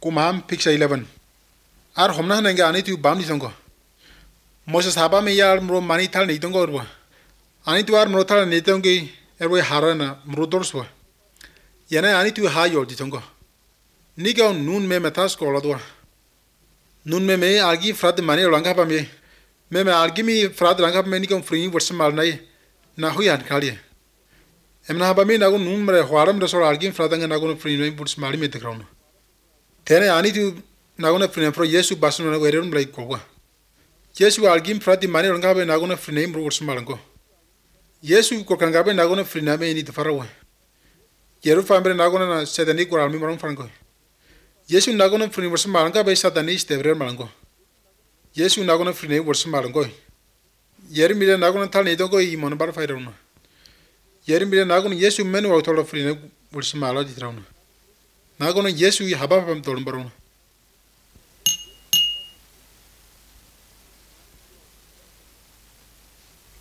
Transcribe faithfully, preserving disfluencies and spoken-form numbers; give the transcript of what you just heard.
Kumam picture eleven. Ar homna nanga ani tu bam disongo. Moses haba me yar mro mani thal ni tongo rwa. Ani tu ar mro thal ni tongi erwe harana mro dorswa. Yana ani tu ha yor disongo. Niga nun me metas ko ladwa. Nun me me algi frad mani ranga pa me. Me me algi mi frad ranga pa me niga free words mal nai na huyan khali. Emna haba me nago nun mre hwaram resor algi frad nga nago free no words mali me tekrono. Tene ani tu nagona free pro Yesu basu na wereun blai ko. Yesu algim frati mani ranga be nagona free name words malango. Yesu ko kanga be nagona free na me ni te farawa. Yeru fambre nagona na sedani ko almi marang frango. Yesu nagona free words malanga be satani stebre malango. Yesu nagona free name words malango. Yeri mire nagona tal ni dogo i mon bar fairona. Yeri mire nagona Yesu menu autolo free name words maladi trauna. Nagona Yesu haba pam tolum barona.